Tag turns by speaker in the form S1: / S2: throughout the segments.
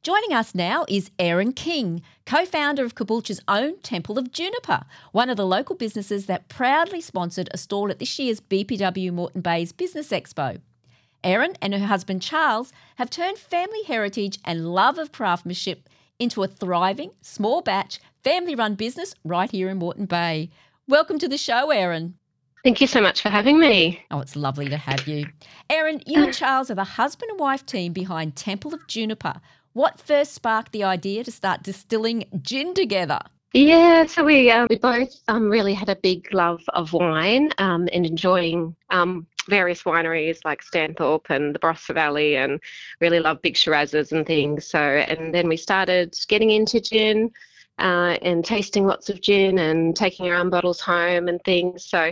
S1: Joining us now is Erin King, co-founder of Caboolture's own Temple of Juniper, one of the local businesses that proudly sponsored a stall at this year's BPW Moreton Bay's Business Expo. Erin and her husband Charles have turned family heritage and love of craftsmanship into a thriving, small batch, family-run business right here in Moreton Bay. Welcome to the show, Erin.
S2: Thank you so much for having me.
S1: Oh, it's lovely to have you. Erin, you and Charles are the husband and wife team behind Temple of Juniper. What first sparked the idea to start distilling gin together?
S2: Yeah, so we both really had a big love of wine and enjoying various wineries like Stanthorpe and the Barossa Valley, and really love big Shirazes and things. So, and then we started getting into gin and tasting lots of gin and taking our own bottles home and things. So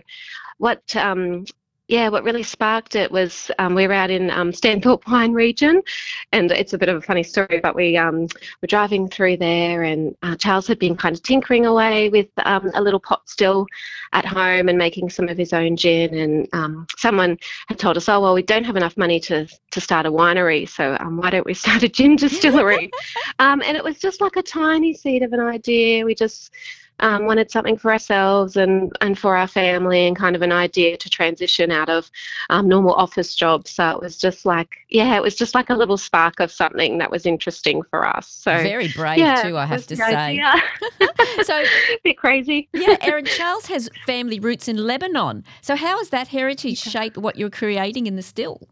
S2: what really sparked it was we were out in Stanthorpe wine region, and it's a bit of a funny story, but we were driving through there, and Charles had been kind of tinkering away with a little pot still at home and making some of his own gin, and someone had told us, oh, well, we don't have enough money to start a winery, so why don't we start a gin distillery? And it was just like a tiny seed of an idea. We just wanted something for ourselves and for our family, and kind of an idea to transition out of normal office jobs. So it was just like, a little spark of something that was interesting for us. So
S1: very brave too, I have to say.
S2: So a bit crazy.
S1: Yeah, Erin, Charles has family roots in Lebanon. So how has that heritage shaped what you're creating in the still?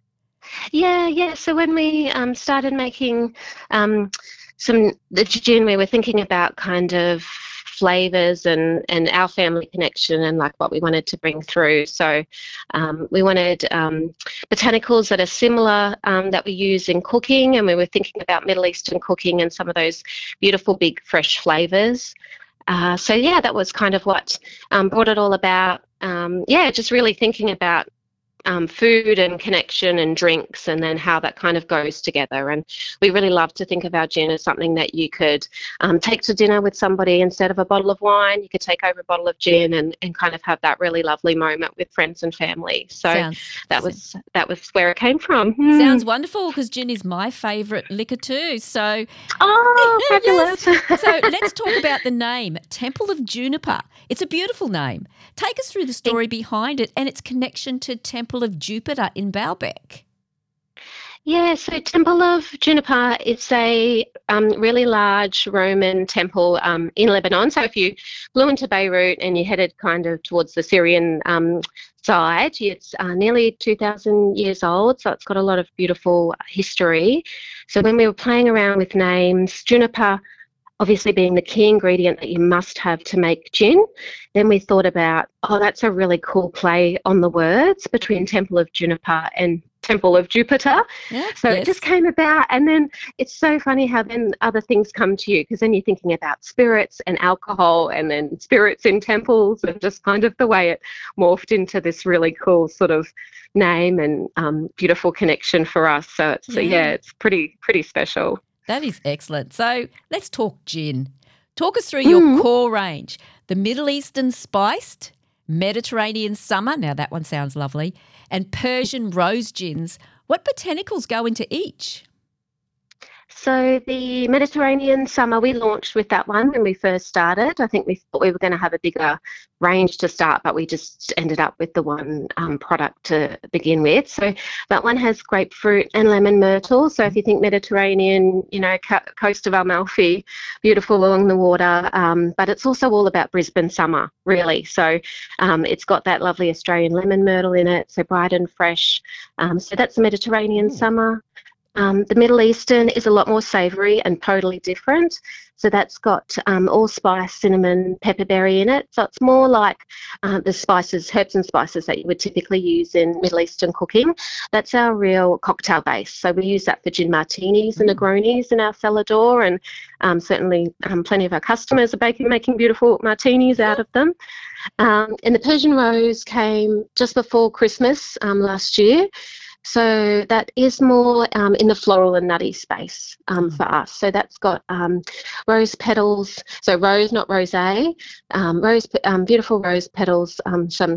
S2: Yeah. So when we started making the gin, we were thinking about kind of flavors and our family connection and like what we wanted to bring through. So we wanted botanicals that are similar that we use in cooking, and we were thinking about Middle Eastern cooking and some of those beautiful big fresh flavors. So that was kind of what brought it all about. Just really thinking about food and connection and drinks, and then how that kind of goes together. And we really love to think of our gin as something that you could take to dinner with somebody. Instead of a bottle of wine, you could take over a bottle of gin and kind of have that really lovely moment with friends and family. So that was where it came from.
S1: Sounds wonderful, because gin is my favourite liquor too. So
S2: fabulous.
S1: Yes. So let's talk about the name, Temple of Juniper. It's a beautiful name. Take us through the story behind it and its connection to Temple of Jupiter in Baalbek.
S2: Yeah, so Temple of Juniper is a really large Roman temple in Lebanon. So if you flew into Beirut and you headed kind of towards the Syrian side, it's nearly 2,000 years old, so it's got a lot of beautiful history. So when we were playing around with names, Juniper obviously being the key ingredient that you must have to make gin, then we thought about, that's a really cool play on the words between Temple of Juniper and Temple of Jupiter. It just came about, and then it's so funny how then other things come to you, because then you're thinking about spirits and alcohol, and then spirits in temples, and just kind of the way it morphed into this really cool sort of name and beautiful connection for us. So it's pretty special.
S1: That is excellent. So let's talk gin. Talk us through your core range. The Middle Eastern spiced, Mediterranean summer, now that one sounds lovely, and Persian rose gins. What botanicals go into each?
S2: So the Mediterranean summer, we launched with that one when we first started. I think we thought we were going to have a bigger range to start, but we just ended up with the one product to begin with. So that one has grapefruit and lemon myrtle. So if you think Mediterranean, coast of Amalfi, beautiful along the water, but it's also all about Brisbane summer, really. So it's got that lovely Australian lemon myrtle in it, so bright and fresh. So that's the Mediterranean summer. The Middle Eastern is a lot more savoury and totally different. So that's got allspice, cinnamon, pepperberry in it. So it's more like the spices, herbs and spices that you would typically use in Middle Eastern cooking. That's our real cocktail base. So we use that for gin martinis and Negronis in our cellar door, and certainly plenty of our customers are making beautiful martinis out of them. And the Persian rose came just before Christmas last year. So that is more in the floral and nutty space for us. So that's got rose petals, so rose, not rosé, beautiful rose petals, some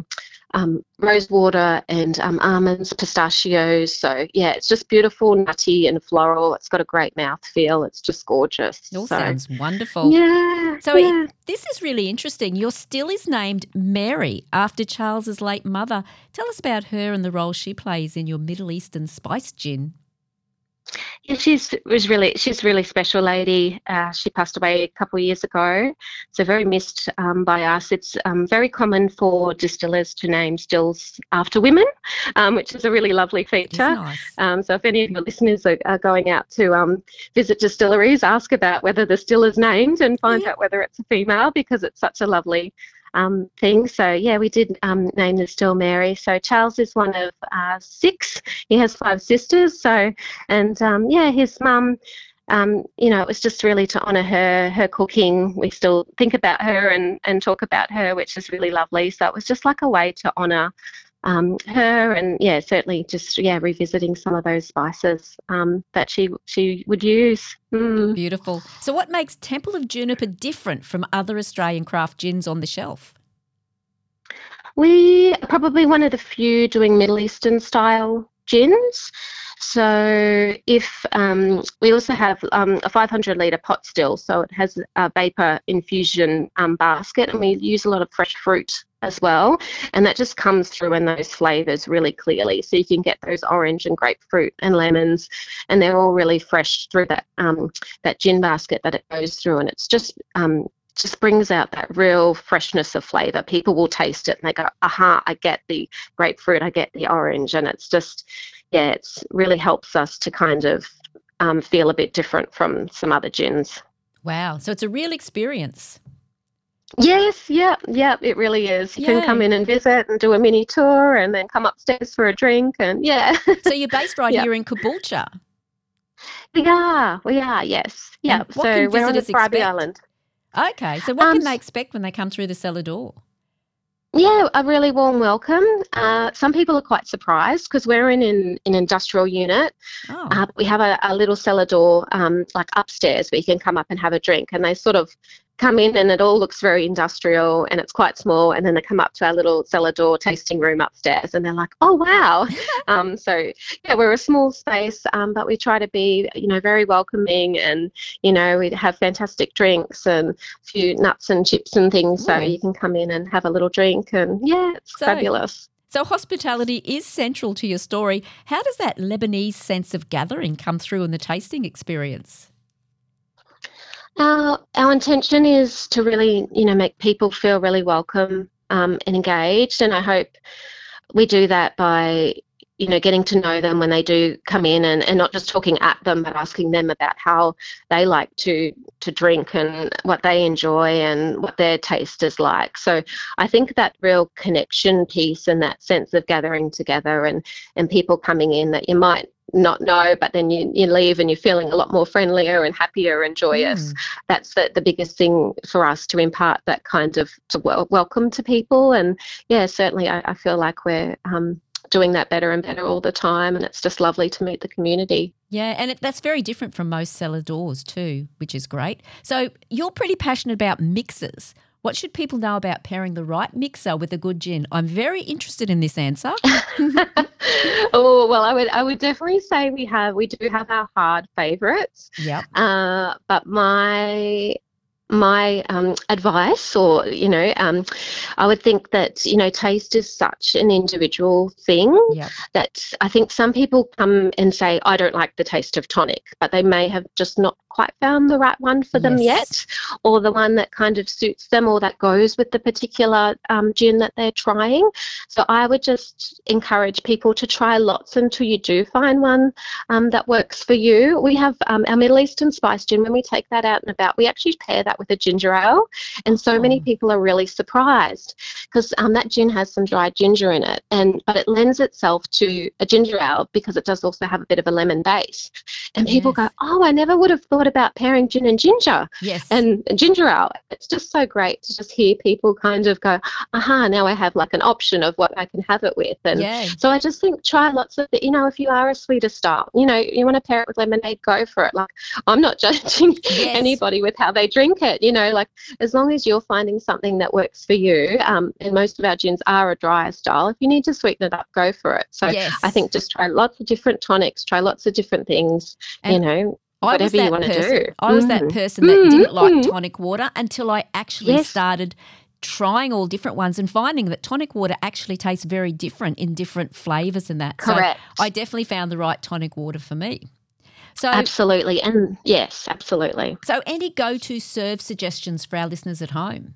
S2: rose water and almonds, pistachios. So yeah, it's just beautiful, nutty and floral. It's got a great mouth feel. It's just gorgeous.
S1: It all
S2: So
S1: sounds wonderful.
S2: yeah,
S1: So
S2: yeah.
S1: this is really interesting. Your still is named Mary after Charles's late mother. Tell us about her and the role she plays in your Middle Eastern spice gin.
S2: Yeah, she's a really special lady. She passed away a couple of years ago, so very missed by us. It's very common for distillers to name stills after women, which is a really lovely
S1: It is
S2: feature.
S1: nice.
S2: So if any of your listeners are going out to visit distilleries, ask about whether the still is named and find out whether it's a female, because it's such a lovely thing. So yeah, we did name the still Mary. So Charles is one of 6. He has 5 sisters. So, and yeah, his mum, it was just really to honour her cooking. We still think about her and talk about her, which is really lovely. So it was just like a way to honour her, and yeah, certainly just revisiting some of those spices that she would use.
S1: Beautiful. So what makes Temple of Juniper different from other Australian craft gins on the shelf?
S2: We are probably one of the few doing Middle Eastern style gins. So if we also have a 500 litre pot still, so it has a vapor infusion basket, and we use a lot of fresh fruit as well, and that just comes through in those flavours really clearly. So you can get those orange and grapefruit and lemons, and they're all really fresh through that that gin basket that it goes through, and it's just brings out that real freshness of flavour. People will taste it and they go, aha, I get the grapefruit, I get the orange. And it's just, yeah, it's really helps us to kind of feel a bit different from some other gins.
S1: Wow. So it's a real experience.
S2: Yes, yeah, it really is. You can come in and visit and do a mini tour and then come upstairs for a drink, and yeah.
S1: So you're based right here in Caboolture?
S2: We are, yes. Yeah, so we're on the Bribie Island.
S1: Okay, so what can they expect when they come through the cellar door?
S2: Yeah, a really warm welcome. Some people are quite surprised because we're in an industrial unit. We have a little cellar door like upstairs where you can come up and have a drink, and they sort of come in and it all looks very industrial and it's quite small, and then they come up to our little cellar door tasting room upstairs and they're like, oh wow. So yeah, we're a small space, but we try to be very welcoming, and we have fantastic drinks and a few nuts and chips and things. So you can come in and have a little drink, and yeah, it's fabulous.
S1: So hospitality is central to your story. How does that Lebanese sense of gathering come through in the tasting experience?
S2: Our intention is to really, make people feel really welcome and engaged, and I hope we do that by, getting to know them when they do come in, and not just talking at them, but asking them about how they like to drink and what they enjoy and what their taste is like. So I think that real connection piece and that sense of gathering together and people coming in that you might not know, but then you leave and you're feeling a lot more friendlier and happier and joyous. That's the biggest thing for us, to impart that kind of welcome to people. And yeah, certainly I feel like we're doing that better and better all the time, and it's just lovely to meet the community.
S1: Yeah, and that's very different from most cellar doors too, which is great. So you're pretty passionate about mixers. What should people know about pairing the right mixer with a good gin? I'm very interested in this answer.
S2: Oh, well, I would definitely say we do have our hard favourites.
S1: Yeah.
S2: But my advice, or I would think that taste is such an individual thing that I think some people come and say, I don't like the taste of tonic, but they may have just not quite found the right one for them yet, or the one that kind of suits them or that goes with the particular gin that they're trying. So I would just encourage people to try lots until you do find one that works for you. We have our Middle Eastern spice gin. When we take that out and about, we actually pair that with a ginger ale, and so many people are really surprised because that gin has some dried ginger in it, but it lends itself to a ginger ale because it does also have a bit of a lemon base, and people go, oh, I never would have thought about pairing gin and ginger
S1: Yes.
S2: and ginger ale? It's just so great to just hear people kind of go, aha, now I have like an option of what I can have it with. And
S1: Yeah.
S2: so I just think try lots of it. If you are a sweeter style, you want to pair it with lemonade, go for it. Like, I'm not judging
S1: Yes.
S2: anybody with how they drink it, like as long as you're finding something that works for you. And most of our gins are a drier style. If you need to sweeten it up, go for it. So
S1: Yes.
S2: I think just try lots of different tonics, try lots of different things,
S1: And
S2: whatever you want to do.
S1: I was that person that didn't like tonic water until I actually
S2: Yes.
S1: started trying all different ones and finding that tonic water actually tastes very different in different flavours and that.
S2: Correct.
S1: So I definitely found the right tonic water for me. So
S2: Absolutely. And yes, absolutely.
S1: So any go-to serve suggestions for our listeners at home?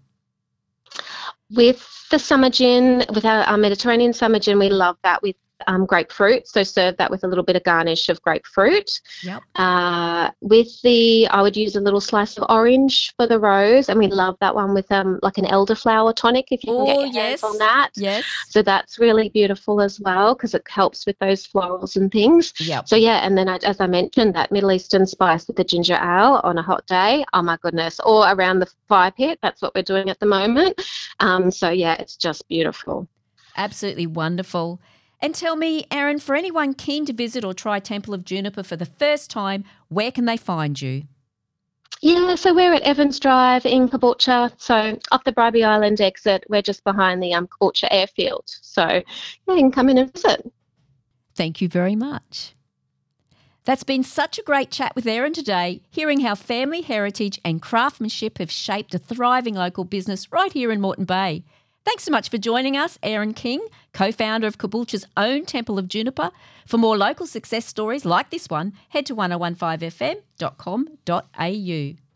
S2: With the summer gin, with our Mediterranean summer gin, we love that with grapefruit. So serve that with a little bit of garnish of grapefruit.
S1: Yep.
S2: I would use a little slice of orange for the rose, and we love that one with like an elderflower tonic if you can get your hands on that.
S1: Yes.
S2: So that's really beautiful as well because it helps with those florals and things.
S1: Yep.
S2: So yeah, and then as I mentioned, that Middle Eastern spice with the ginger ale on a hot day. Oh my goodness! Or around the fire pit. That's what we're doing at the moment. So yeah, it's just beautiful.
S1: Absolutely wonderful. And tell me, Erin, for anyone keen to visit or try Temple of Juniper for the first time, where can they find you?
S2: Yeah, so we're at Evans Drive in Caboolture. So off the Bribie Island exit, we're just behind the Caboolture airfield. So yeah, you can come in and visit.
S1: Thank you very much. That's been such a great chat with Erin today, hearing how family heritage and craftsmanship have shaped a thriving local business right here in Moreton Bay. Thanks so much for joining us, Erin King, co-founder of Caboolture's own Temple of Juniper. For more local success stories like this one, head to 1015fm.com.au.